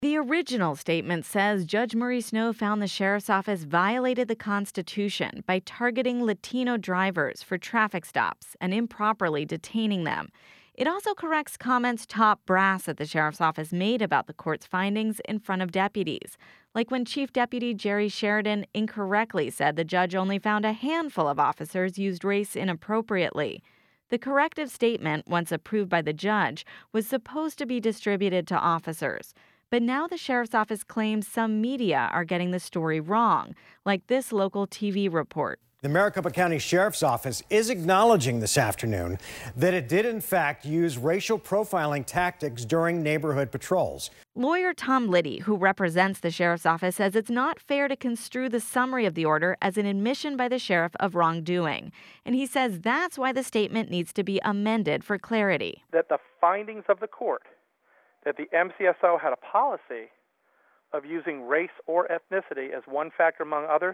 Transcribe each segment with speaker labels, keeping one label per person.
Speaker 1: The original statement says Judge Murray Snow found the sheriff's office violated the Constitution by targeting Latino drivers for traffic stops and improperly detaining them. It also corrects comments top brass at the sheriff's office made about the court's findings in front of deputies, like when Chief Deputy Jerry Sheridan incorrectly said the judge only found a handful of officers used race inappropriately. The corrective statement, once approved by the judge, was supposed to be distributed to officers. But now the sheriff's office claims some media are getting the story wrong, like this local TV report.
Speaker 2: The Maricopa County Sheriff's Office is acknowledging this afternoon that it did in fact use racial profiling tactics during neighborhood patrols.
Speaker 1: Lawyer Tom Liddy, who represents the sheriff's office, says it's not fair to construe the summary of the order as an admission by the sheriff of wrongdoing. And he says that's why the statement needs to be amended for clarity.
Speaker 3: That the findings of the court, that the MCSO had a policy of using race or ethnicity as one factor among others,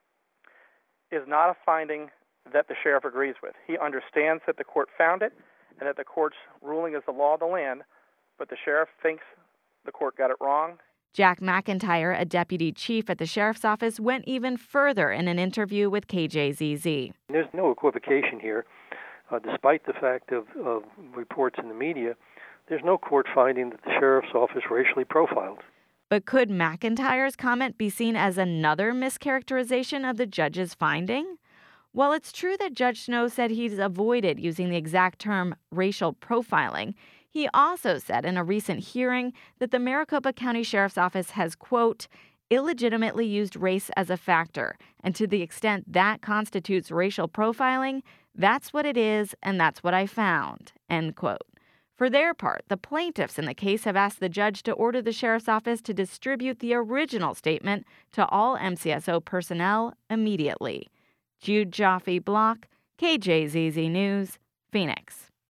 Speaker 3: is not a finding that the sheriff agrees with. He understands that the court found it and that the court's ruling is the law of the land, but the sheriff thinks the court got it wrong.
Speaker 1: Jack McIntyre, a deputy chief at the sheriff's office, went even further in an interview with KJZZ.
Speaker 4: There's no equivocation here. Despite the fact of reports in the media, there's no court finding that the sheriff's office racially profiled.
Speaker 1: But could McIntyre's comment be seen as another mischaracterization of the judge's finding? While it's true that Judge Snow said he's avoided using the exact term racial profiling, he also said in a recent hearing that the Maricopa County Sheriff's Office has, quote, illegitimately used race as a factor, and to the extent that constitutes racial profiling, that's what it is and that's what I found, end quote. For their part, the plaintiffs in the case have asked the judge to order the sheriff's office to distribute the original statement to all MCSO personnel immediately. Jude Jaffe Block, KJZZ News, Phoenix.